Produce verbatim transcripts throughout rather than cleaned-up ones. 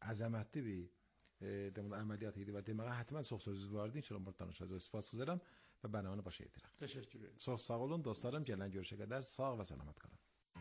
عظمتی بی دمون عملیات هیدی و دماغ حتما soğuk sözünüz vardı. İnşallah tanışacağız. Spas güzelim ve ben onu başa getireyim. Teşekkür ederim. Çok sağ olun dostlarım. Gelen görüşe kadar sağ ve selamet kalın.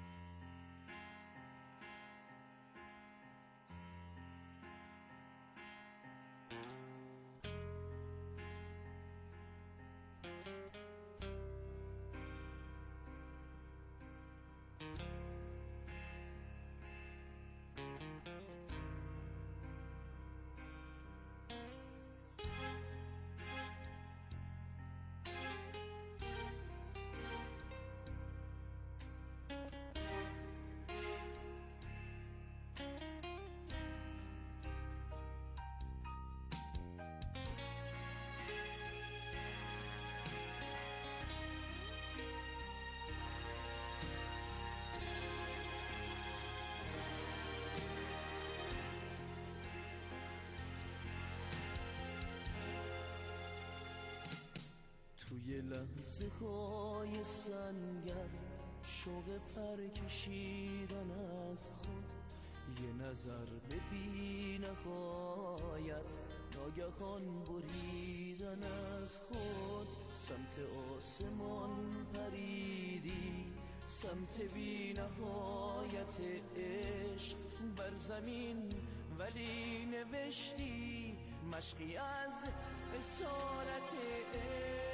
توی لحظه های سنگر شوق پر کشیدن از خود یه نظر به بی نهایت ناگهان بریدن از خود سمت آسمان پریدی سمت بی نهایت عشق بر زمین ولی نوشتی مشقی از اصالت عشق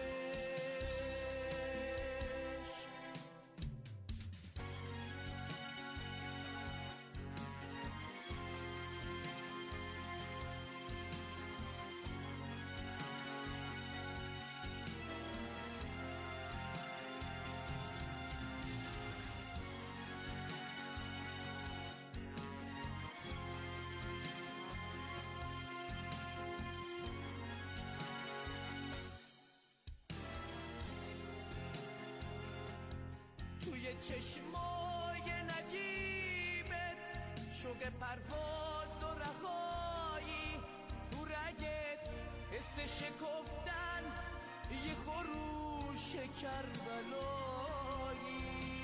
توی چشمای نجیبت شوق پرواز و رهایی تو رگت حس شکفتن یه خروش کربلایی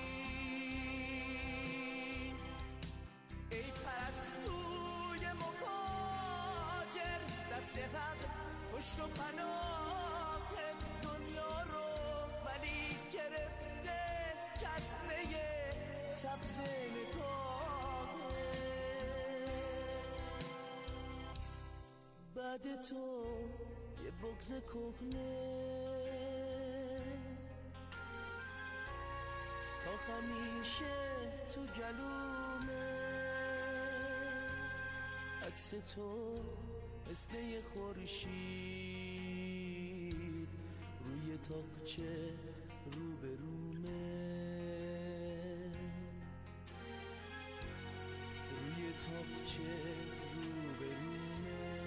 ای پرستوی مهاجر دست حق پشت و پناهت دنیا رو ولی گرفته چشمه سبز نگاهه بعد تو یه بغض کهنه تا همیشه تو گلومه عکس تو مثل یه خورشید روی تاقچه رو به رومه روی تاقچه رو به رومه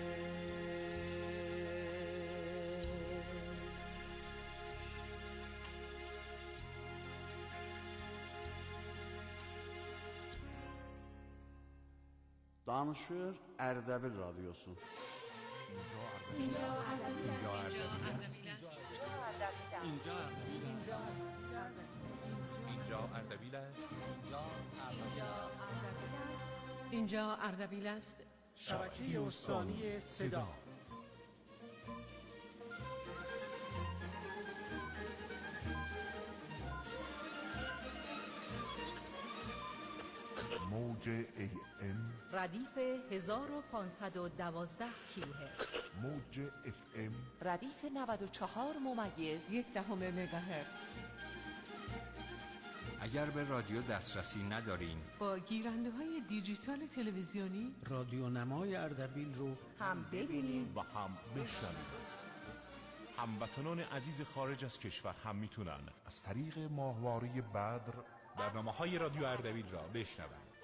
Danışır Ərdəbil Radyosu. اینجا اردبیل است. اینجا اردبیل است. شبکه استانی صدا. موج ای ام ردیف هزار و پانصد و دوازده کیلوهرتز. موج اف ام ردیف نود و چهار ممیز یک دهم مگاهرتز. اگر به رادیو دسترسی ندارین با گیرنده های دیجیتال تلویزیونی رادیو نمای اردبیل رو هم ببینید و هم بشنوید. هموطنان عزیز خارج از کشور هم میتونن از طریق ماهواره بدر برنامه‌های رادیو اردبیل را بشنوند.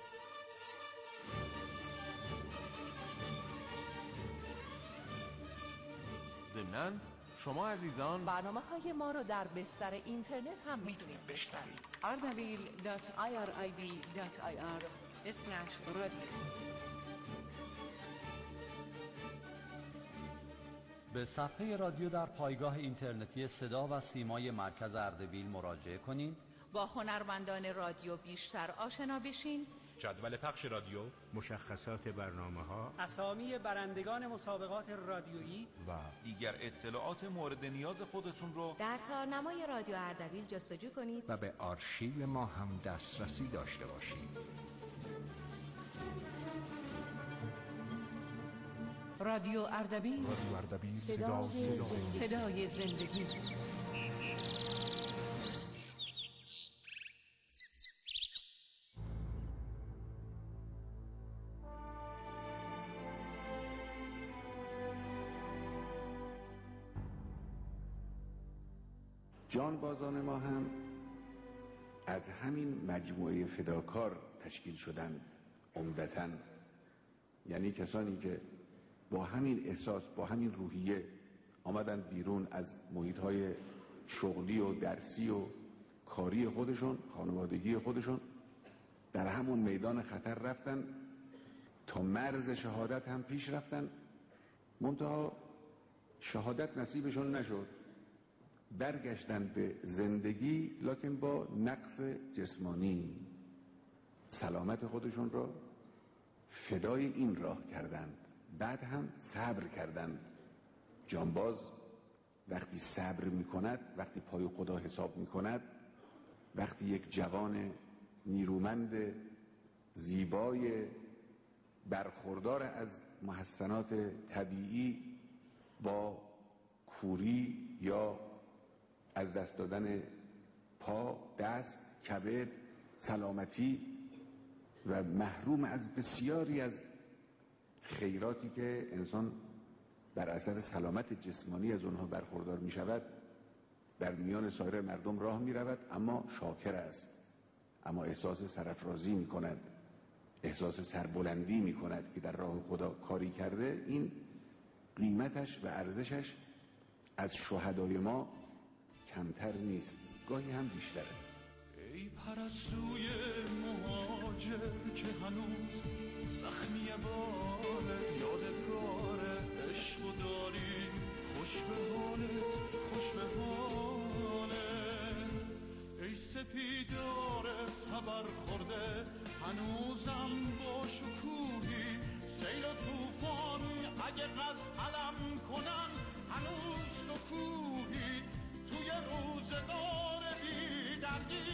ضمناً شما عزیزان برنامه‌های ما رو در بستر اینترنت هم میتونید بشنوید. اردبیل دات آی آر آی بی دات آی آر اسلش رادیو. به صفحه رادیو در پایگاه اینترنتی صدا و سیمای مرکز اردبیل مراجعه کنید. با هنرمندان رادیو بیشتر آشنا بشین. جدول پخش رادیو، مشخصات برنامه‌ها، اسامی برندگان مسابقات رادیویی و دیگر اطلاعات مورد نیاز خودتون رو در تارنمای رادیو اردبیل جستجو کنید و به آرشیو ما هم دسترسی داشته باشید. رادیو اردبیل، رادیو اردبیل، صدای, صدا صدای زندگی. جانبازان ما هم از همین مجموعه فداکار تشکیل شدند عمدتاً، یعنی کسانی که با همین احساس، با همین روحیه آمدن بیرون از محیط‌های شغلی و درسی و کاری خودشون، خانوادگی خودشون، در همون میدان خطر رفتن، تا مرز شهادت هم پیش رفتن، منتها شهادت نصیبشون نشد، برگشتن به زندگی لکن با نقص جسمانی. سلامت خودشون را فدای این راه کردند، بعد هم صبر کردند. جانباز وقتی صبر میکند، وقتی پای خدا حساب میکند، وقتی یک جوان نیرومند زیبای برخوردار از محسنات طبیعی با کوری یا از دست دادن پا، دست، کبد، سلامتی و محروم از بسیاری از خیراتی که انسان بر اثر سلامت جسمانی از اونها برخوردار می شود، در میان سایر مردم راه می رود، اما شاکر است، اما احساس سرافرازی می کند، احساس سربلندی می کند که در راه خدا کاری کرده. این قیمتش و ارزشش از شهدای ما کمتر نیست، گاهی هم بیشتر است. ای پرستوی مهاجر که هنوز زخمی بالت یادگار عشق و داری، خوش به حالت، خوش به حالت. ای سپیدار تبر خورده هنوزم با شکوهی، سیل و توفانی اگه قد علم کنن هنوز سکوهی، توی روزگار بی دردی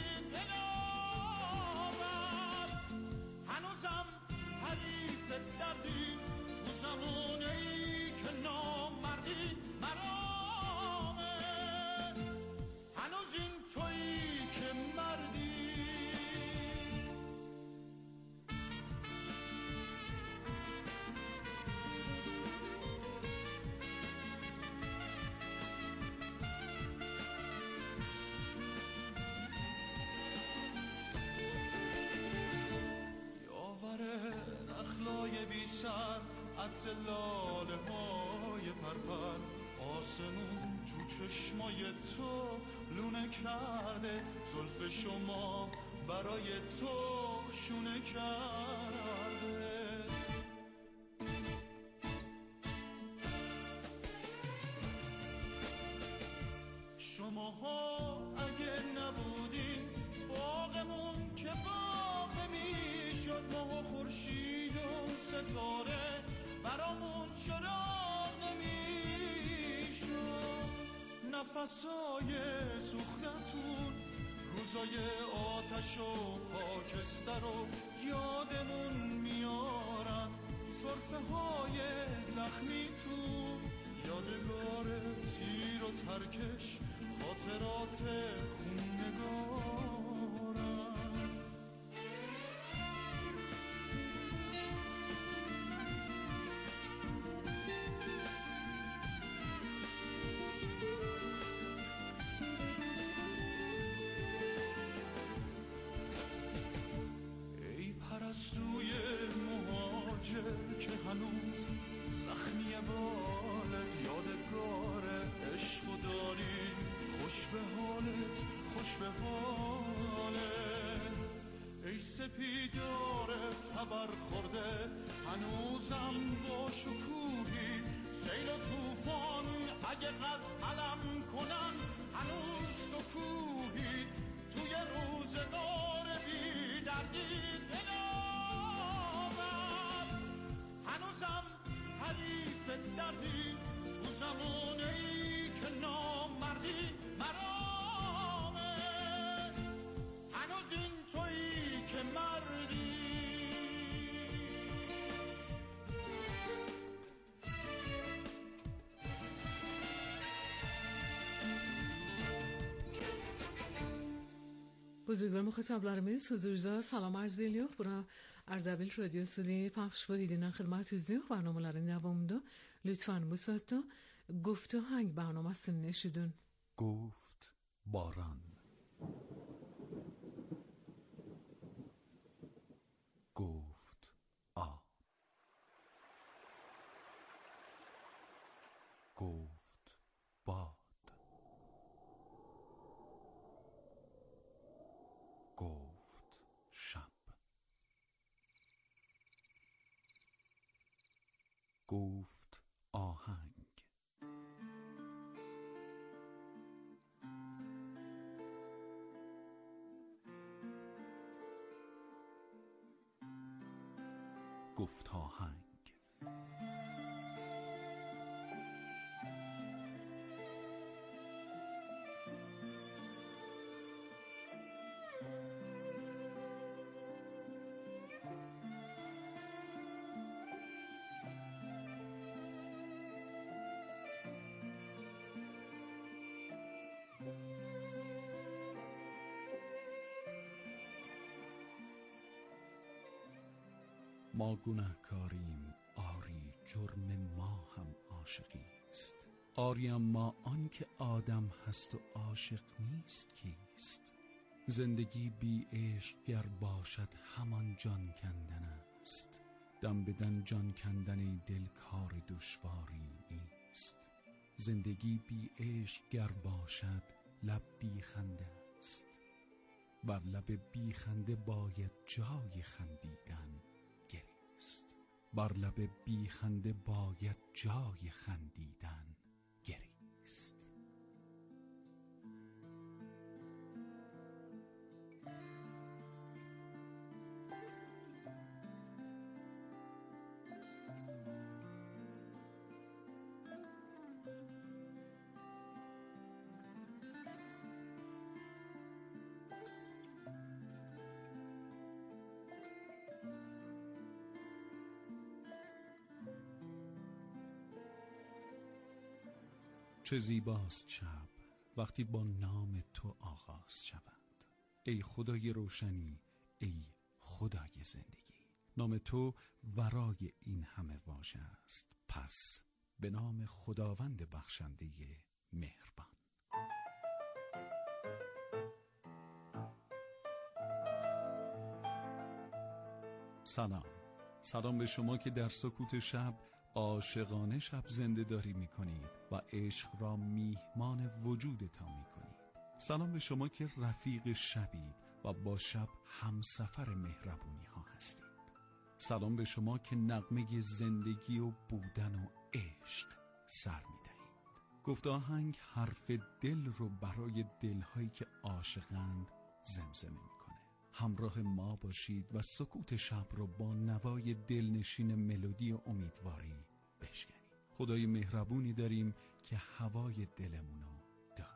بنامد هنوزم حریف دردی، تو زمانه‌ای که نامردی مرامه، هنوز این تویی که مردی. نخلای بی سر، عطر لاله های پرپر، آسمون تو چشمای تو لونه کرده، زلف شما برای تو شونه کرده. شماها اگه نبودین باغمون که باغ میشد، ماه و خورشید و ستاره برامون چراغ نمیشد. نفسای سوختتون، روزای آتش و خاکستر رو یادمون میارن، سرفه های زخمیتون یادگار تیر و ترکش، خاطرات خونگارن. ای پرستوی مهاجر که هنوز زخمی بالت یادگار عشق و داری، خوش به حالت، خوش به حالت. ای سپیدار تبر خورده هنوزم با شکوهی، سیل و توفان اگه قد علم کنن هنوز سکوهی، توی روزگار بی دردی بنام Bugün müxatablarımız huzurunuzda salam arz ediyor. Bura Ardabil Radyosu'nun pəxş edilen xidmətünüzün برنامه‌ların devamında lütfen bu saatte گفتاهنگ برنامه‌sini eşidin. گفت باران، گفت آب، گفت باد، گفت شب، گفت آهنگ، گفت آهنگ. ما گناهکاریم، آری جرم ما هم عاشقی است. آری اما آن که آدم هست و عاشق نیست کیست؟ زندگی بی عشق گر باشد همان جان کندن است. دم بدن جان کندن ای دل کار دشواری نیست. زندگی بی عشق گر باشد لب بی خنده است. بر لب بی خنده باید جای خندیدن گریست. بر لب بی خنده باید جای خندیدن گریست. چه زیباست شب وقتی با نام تو آغاز شود. ای خدای روشنی، ای خدای زندگی، نام تو ورای این همه واژه است. پس به نام خداوند بخشنده مهربان. سلام، سلام به شما که در سکوت شب عاشقانه شب زنده داری می کنید و عشق را میهمان وجودتان می کنید. سلام به شما که رفیق شبید و با شب همسفر مهربونی ها هستید. سلام به شما که نغمه زندگی و بودن و عشق سر می دهید. گفت آهنگ حرف دل رو برای دلهایی که عاشقند زمزمه می کنه. همراه ما باشید و سکوت شب رو با نوای دلنشین ملودی امیدواری بشکنید. خدای مهربونی داریم که هوای دلمونو داره.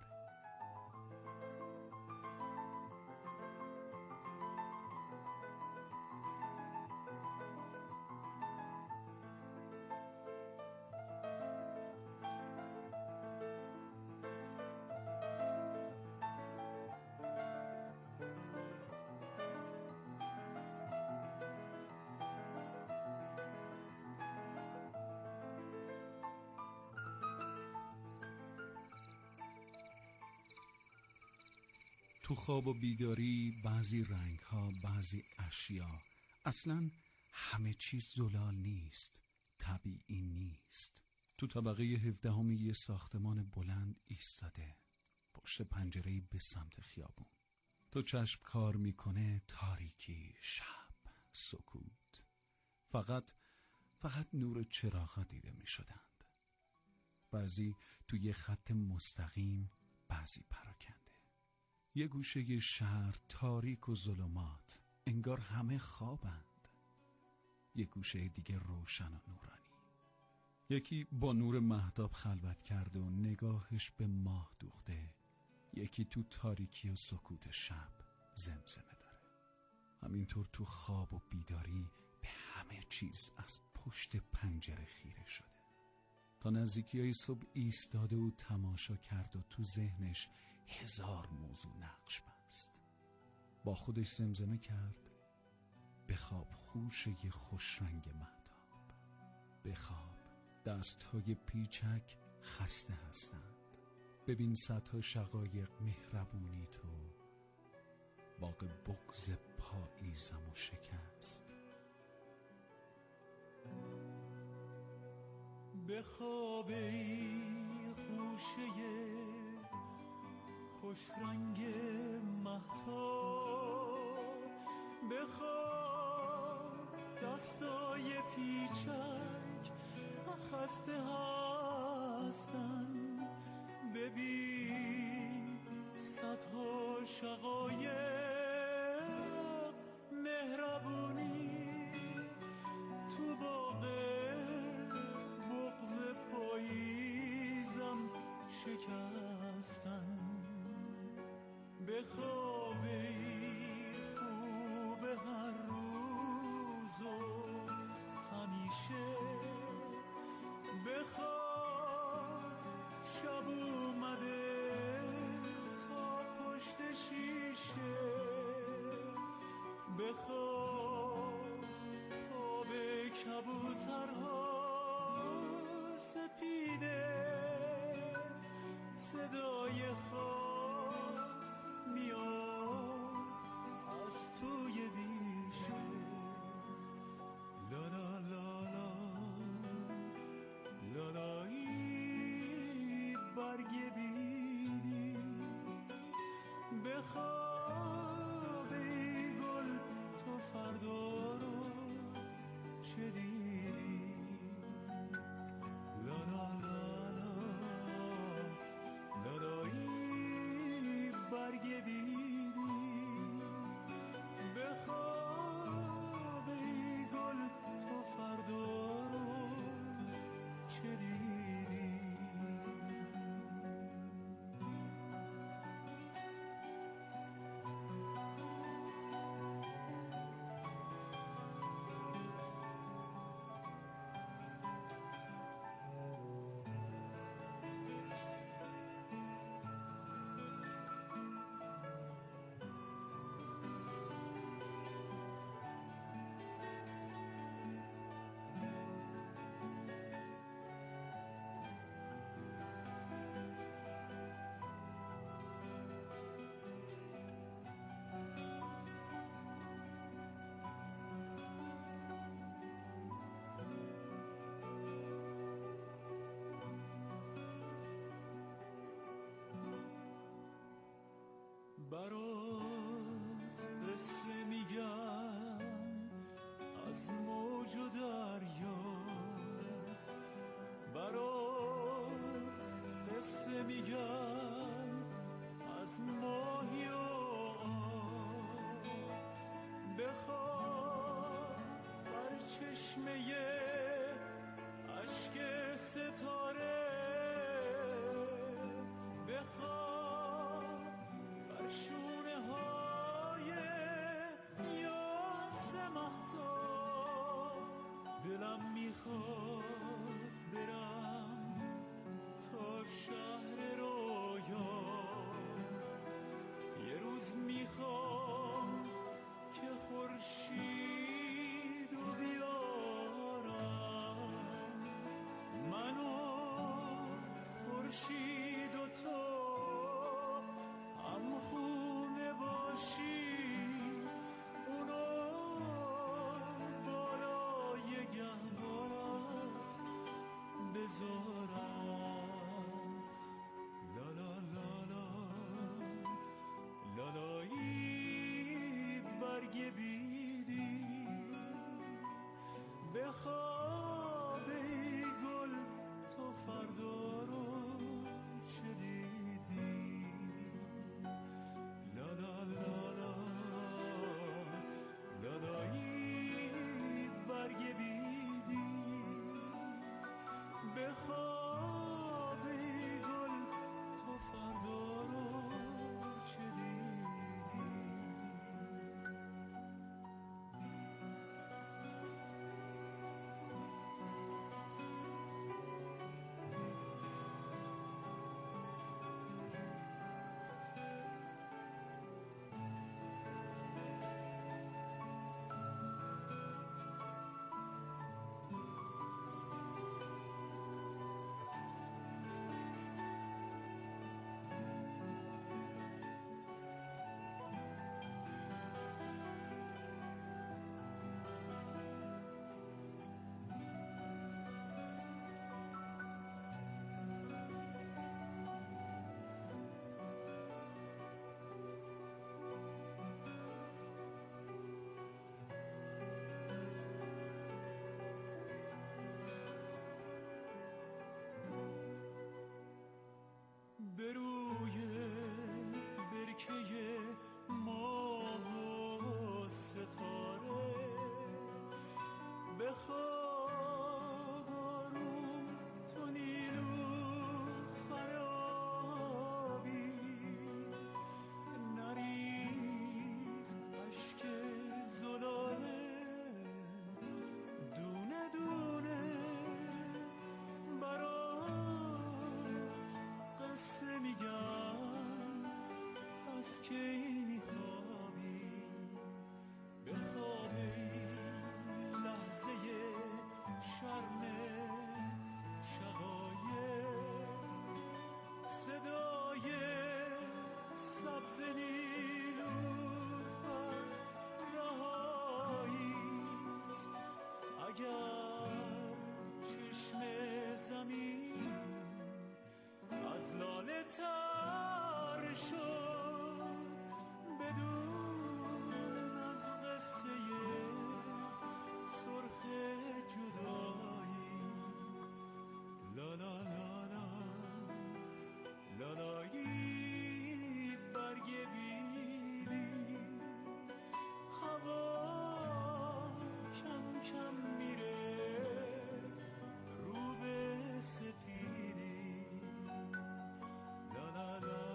تو خواب و بیداری بعضی رنگ ها، بعضی اشیا، اصلا همه چیز زلال نیست، طبیعی نیست. تو طبقه هفدهم یه ساختمان بلند ایستاده، پشت پنجره‌ای به سمت خیابون. تو چشم کار میکنه، تاریکی، شب، سکوت. فقط فقط نور چراغا دیده میشدند. بعضی تو یه خط مستقیم، بعضی پراکنده. یه گوشه شهر تاریک و ظلمات، انگار همه خوابند. یه گوشه دیگه روشن و نورانی. یکی با نور مهتاب خلوت کرده و نگاهش به ماه دوخته. یکی تو تاریکی و سکوت شب زمزمه داره. همینطور تو خواب و بیداری به همه چیز از پشت پنجره خیره شده. تا نزدیکی های صبح ایستاده و تماشا کرد و تو ذهنش هزار موضوع نقش بست. با خودش زمزمه کرد بخواب خوشه خوشرنگ مهتاب، بخواب دستهای پیچک خسته هستند، ببین صدها شقایق مهربونی تو، باغ بغض پاییزم و شکست. بخواب ای خوشه خوشرنگ مهتاب، بخواب دستای پیچک خسته هستن، ببین صدها شقایق مهربونی تو باغ بغض پاییزم شکستن. بخواب ای خوب هر روز و همیشه، بخواب شب اومده تا پشت شیشه، بخواب خواب کبوترها سپیده، صدای خواب میاد از توی بیشه. لا لا لا لا لالایی برگ بیدی، بخواب ای گل تو فردا رو چه دیدی. لا لا لا لا لالایی برگ بیدی، بخواب ای گل تو فردا رو چه دیدی. برات قصه میگم از موج و دریا، برات قصه میگم از ماهی و آب، بخواب بر چشمه اشک ستاره، بخواب بر شونه های یاس مهتاب. دلم میخواد برم تا شهر رویا، یه روز میخوام که خورشید رو بیارم، منو خورشید و تو هم خونه باشی، اونو بالای گهوارت بذارم. لا لا لا لا لالایی برگ بیدی، بخواب ای گل تو فردا رو چه دیدی. لا لا لا لا لالایی برگ بیدی، بخواب ای گل تو فردا رو چه دیدی. خواب آروم تو نیلو خرابی نریز اشک زلاله دونه دونه برام قصه میگم از کی میخوابی به خواب این لحظه شرم شقایق صدای سبز نیلوفر رهاییست اگر چشم زمین از لاله تر شد بدون از قصه سرخ جدایی لا لا لا لا لالایی برگ بیدی هوا کم کم میره رو به سفیدی لا لا لا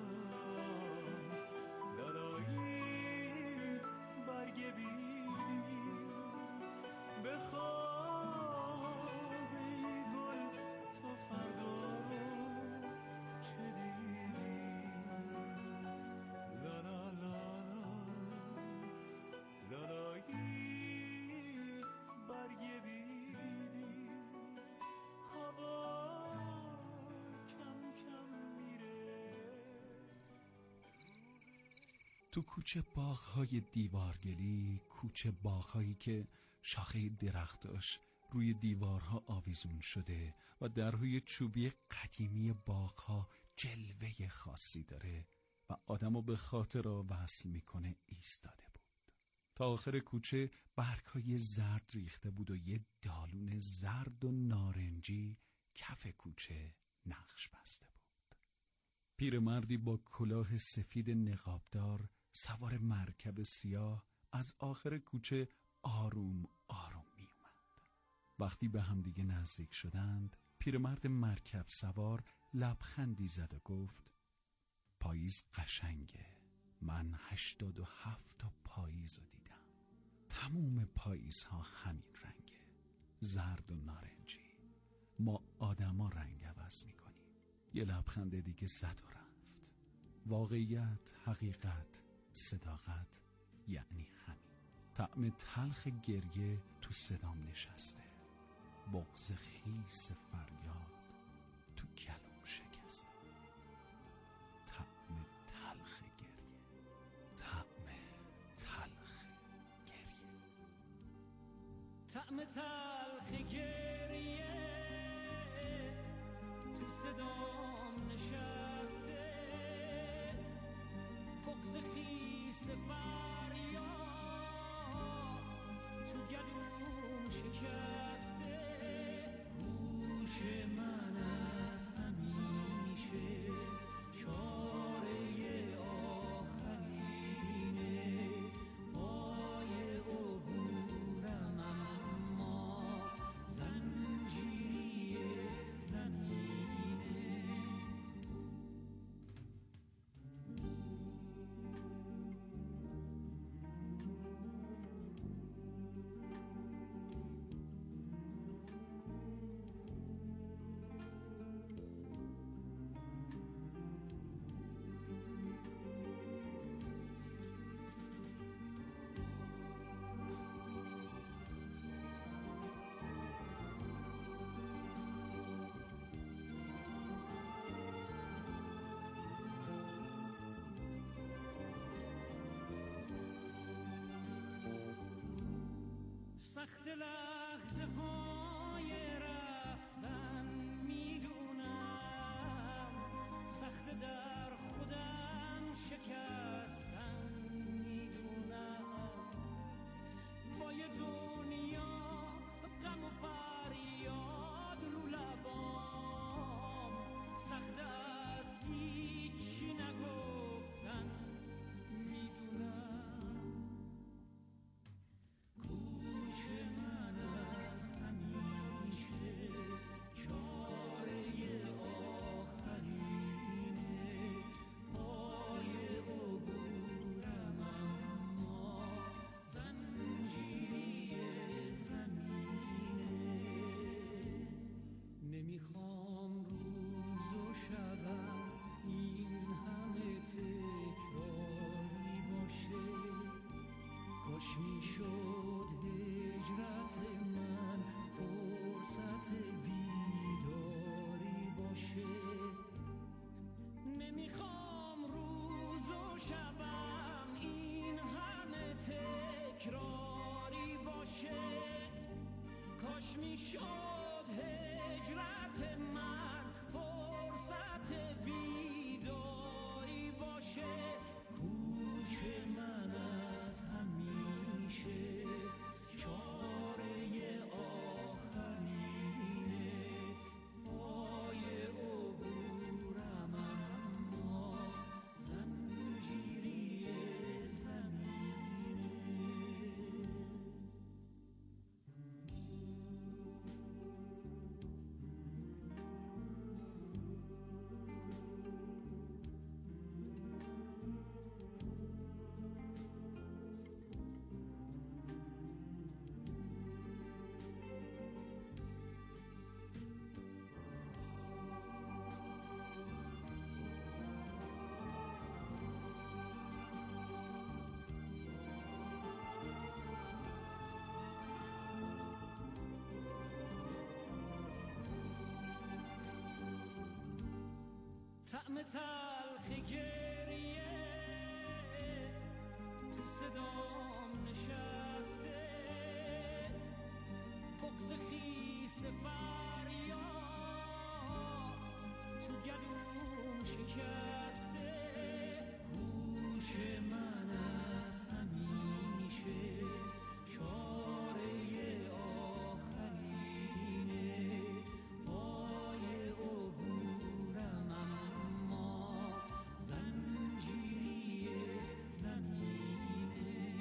لا لالایی برگ بیدی بخواب ای گل تو فردا چه دیدی لا لا لا لا لالایی برگ بیدی هوا کم کم میره. تو کوچه باغ‌های دیوارگلی، کوچه باغ‌هایی که شاخه درختاش روی دیوارها آویزون شده و درهای چوبی قدیمی باغ‌ها جلوه خاصی داره و آدمو به خاطر وصل میکنه ایستاده بود. تا آخر کوچه برگ‌های زرد ریخته بود و یه دالون زرد و نارنجی کف کوچه نقش بسته بود. پیرمردی با کلاه سفید نقابدار سوار مرکب سیاه از آخر کوچه آروم آروم می اومد. وقتی به همدیگه نزدیک شدند پیرمرد مرکب سوار لبخندی زد و گفت پاییز قشنگه. من هشتاد و هفت تا پاییز رو دیدم. تموم پاییز ها همین رنگه، زرد و نارنجی. ما آدما رنگ عوض می کنیم. یه لبخند دیگه زد و رفت. واقعیت، حقیقت، صداقت یعنی همین. طعم تلخ گریه تو صدام نشسته، بغض خیس فریاد تو گلوم شکسته. طعم تلخ گریه، طعم تلخ گریه، طعم تلخ گریه تو صدام نشسته، بغض خیس فریاد تو گلوم شکسته. گوش من از همیشه چاره آخرینه، پای عبورم اما زنجیری زمینه. سخت لحظه های رفتن میدونم، سخت در خودم شکستن میدونم. با یه دنیا غم و فریاد رو لبام، سخت از هیچی نگفتن میدونم. گوش من کاش میشد هجرت من فرصت بیداری باشه. نمیخوام روز و شبم این همه تکراری باشه. کاش میشد هجرت من فرصت بیداری باشه. کوچ من از همیشه چاره آخرینه. پای عبورم اما زنجیری زمینه. طعم تلخ گریه تو صدام نشسته. بغض خیس فریاد تو گلوم شکسته. گوش من از همیشه چاره آخرینه. پای عبورم اما زنجیری زمینه.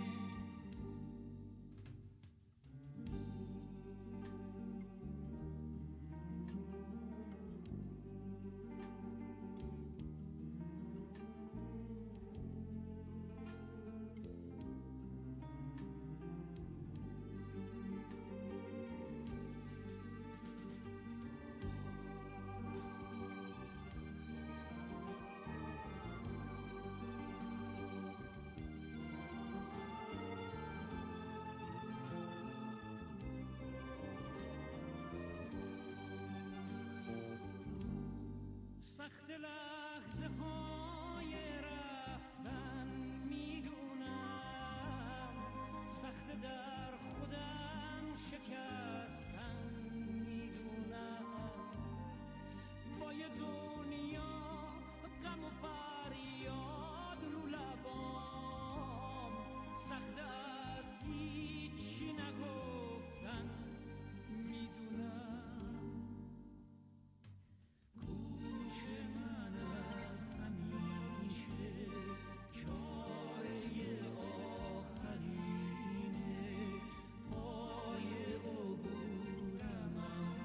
سخت دلم